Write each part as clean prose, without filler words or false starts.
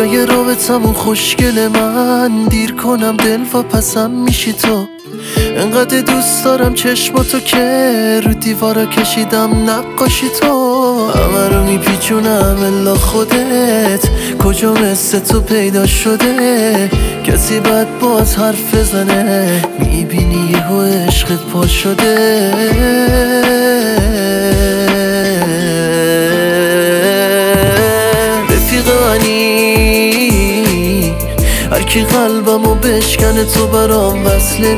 های رابطمون خوشگل من، دیر کنم دل و پسم میشی تو. انقدر دوست دارم چشماتو که رو دیوارا کشیدم نقاشی تو. همه رو میپیچونم الا خودت، کجا مثل تو پیدا شده؟ کسی بد باز حرف بزنه، میبینی یهو عشقت پا شده. هرکی قلبمو بشکنه تو برام وصله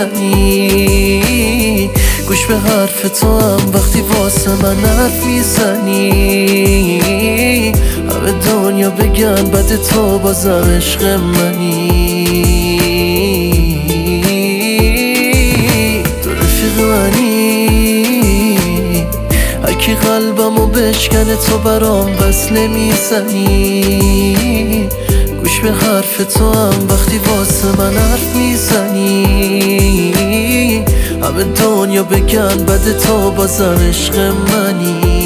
میزنی، گوش به حرف تو هم وقتی واسه من حرف میزنی. همه دنیا بگن بد تو بازم عشق منی، تو رفیق منی. هرکی قلبمو بشکنه تو برام وصله میزنی، گوش به حرف تو هم وقتی واسه من حرف میزنی. همه دنیا بگن بد تو بازم عشق منی.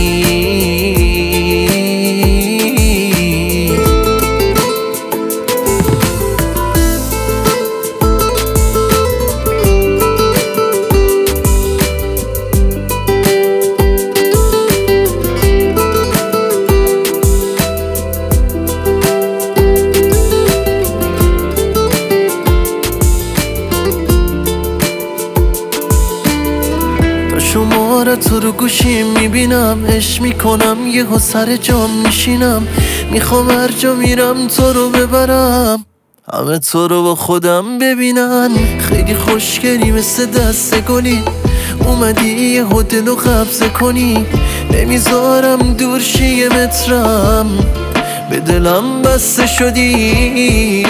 شماره تو رو گوشیم میبینم، عشق میکنم یهو سر جام میشینم. میخوام هر جا میرم تو رو ببرم، همه تو رو با خودم ببینن. خیلی خوشگلی مثل دست گلی، اومدی یهو دلو قبضه کنی. نمیذارم دور شی یه مترم، به دلم بسته شدی.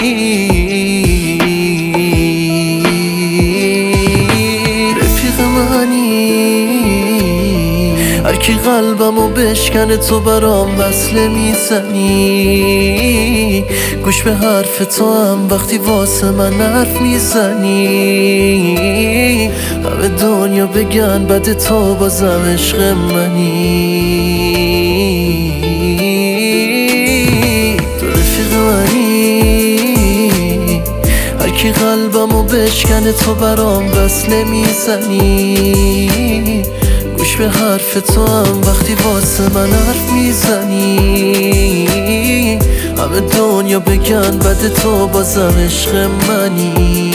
هرکی قلبمو بشکنه تو برام وصله میزنی، گوش به حرف تو هم وقتی واسه من حرف میزنی. همه دنیا بگن بد تو بازم عشق منی، تو رفیق منی. هرکی قلبمو بشکنه تو برام وصله میزنی، گوش به حرف تو هم وقتی واسه من حرف میزنی. همه دنیا بگن بد تو بازم عشق منی.